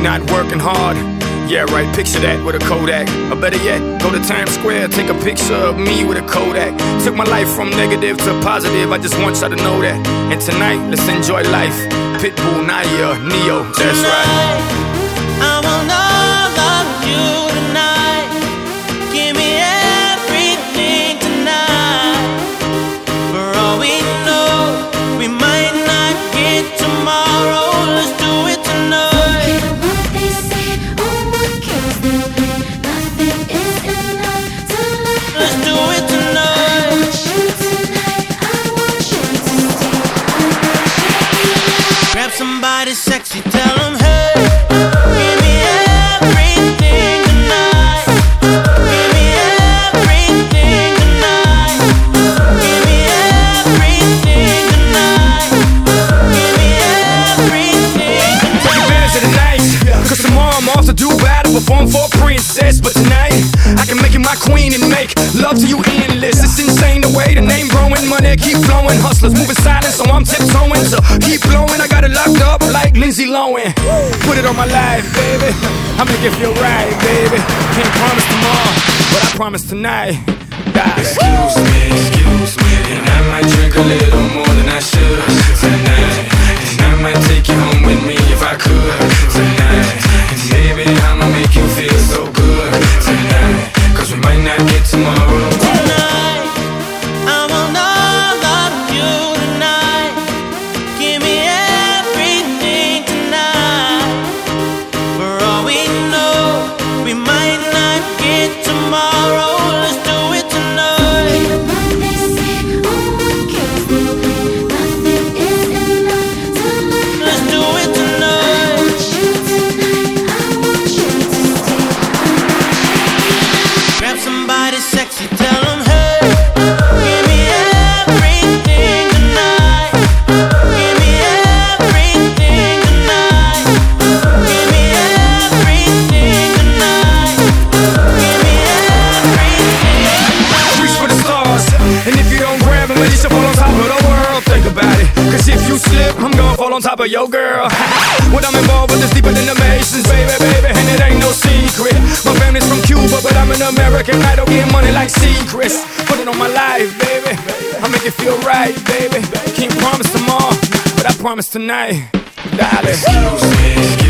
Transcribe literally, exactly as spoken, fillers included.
not working hard. Yeah, right, picture that with a Kodak. Or better yet, go to Times Square, take a picture of me with a Kodak. Took my life from negative to positive, I just want y'all to know that. And tonight, let's enjoy life. Pitbull, Nadia, Neo, that's right. I want all of you tonight. Give me everything tonight. For all we know, we might not get tomorrow. Let's do it tonight. Let's do it tonight. Grab somebody sexy, tell them hey. Give me everything tonight. Give me everything tonight. Give me everything tonight. Give me everything tonight. Take advantage of the night, cause tomorrow I'm off to do battle, perform for a princess. But tonight, I can make you my queen and make love to you endless. It's insane the way the name growing, money keep flowing. Hustlers moving silent, so I'm tiptoeing. So keep blowing, I got it locked up like Lindsay Lohan. Put it on my life, baby, I make it feel right, baby. Can't promise tomorrow, but I promise tonight. Die. Excuse me, excuse me, and I might drink a little more than I should tonight. And I might take you home with me if I could tonight. And baby, I'ma make you feel so good tonight, cause we might not get tomorrow. Tonight, I want all of you tonight. Give me everything tonight. For all we know, we might not get tomorrow. Let's do it tonight. Let's do it tonight. Grab somebody sexy, tell them hey. Give me everything tonight. Give me everything tonight. Give me everything tonight. Give me everything tonight. Reach for the stars, and if you don't grab them, you should fall on top of the world. Think about it, cause if you slip, I'm gonna fall on top of your girl. What I'm involved with is deeper than the Masons, baby, baby, and it ain't no secret. My family's from Cuba, but I'm an American. I don't get money like secrets. Put it on my life, baby, I make it feel right, baby. Can't promise tomorrow, but I promise tonight, darling. Excuse me, excuse